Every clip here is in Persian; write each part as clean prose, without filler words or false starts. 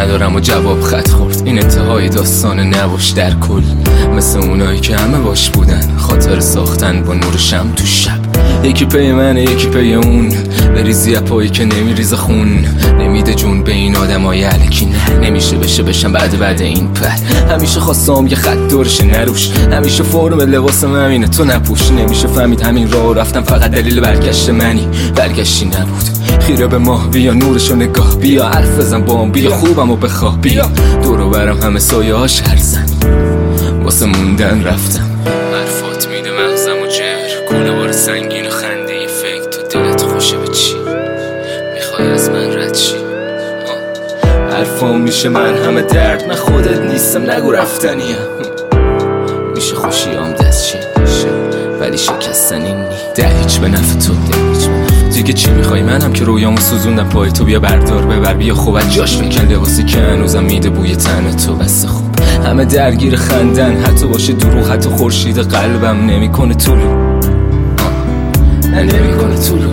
ندارم و جواب خط خورد. این انتهای داستان نباش در کل، مثل اونایی که همه باش بودن، خاطر ساختن با نور شم تو شب. یکی پی منه یکی پی اون، بریزی پایی که نمیریزه خون، نمیده جون به این آدمای الکی. نه نمیشه بشم بعد این پر. همیشه خواستم یه خط دورش نروش، همیشه فرم لباسم همینه تو نپوش. نمیشه فهمید همین راه رفتم فقط دلیل برگشت منی، برگشتی نبود. خیره به ماه بیا نورشو نگاه، بیا حرف بزن بام، بیا خوبم و بخواه، بیا دورو برم همه سایه هاش هرزن، واسه موندن رفتم. حرفات میده مغزم و جر، کوله بار سنگین و خنده ی فکر. تو دلت خوشه به چی میخوای از من رد شی؟ حرفام میشه مرهم درد، من خودت نیستم نگو رفتنیم. میشه خوشیام دستشین ولی شکستنی نی، در هیچ به نفع تو. دیگه چی میخوای؟ منم که رویامو سوزوندم پای تو، بیا بردار ببر، بیا خوب جاش بکن لباسی که هنوزم میده بوی تن تو. بس خوب همه درگیر خندن، حتی باشه دروغ، حتی خورشید قلبم نمیکنه طولو، نمیکنه طولو.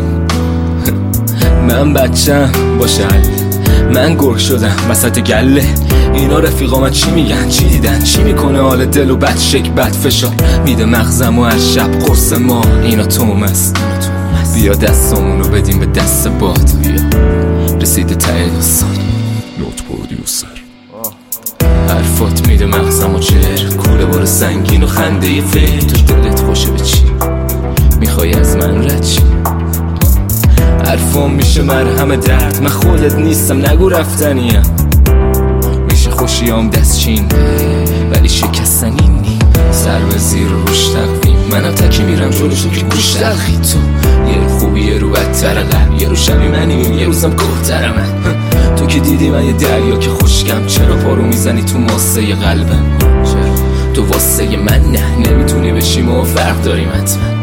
من بچم باشه من گرگ شدم وسط گله، اینا رفیقامت چی میگن چی دیدن، چی میکنه حال دل و بد شک بد فشار میده مغزم و هر شب قرص ما. اینا تومست، بیا دستمونو بدیم به دست باد، بیا رسیده ته داستان. نوت پرودیوسر. حرفات میده مغزم و چهر، کوله بار سنگین و خنده ی فکر. تو دلت خوشه به چی میخوای از من رد شی؟ حرفام میشه مرهم درد، من خودت نیستم نگو رفتنیم. میشه خوشیام دستچین ولی شکستنی نی، سر به زیر روش تقویم. منم تکی میرم جلوشو که گوش تلخی. تو یه رو خوبی یه رو بدتر قلب، یه رو شبی منیم یه روزم گهتر من. تو که دیدی من یه دریا که خشکم، چرا پارو میزنی تو ماسه قلبم؟ تو واسه من نه نمیتونی بشی، ما فرق داریم حتما.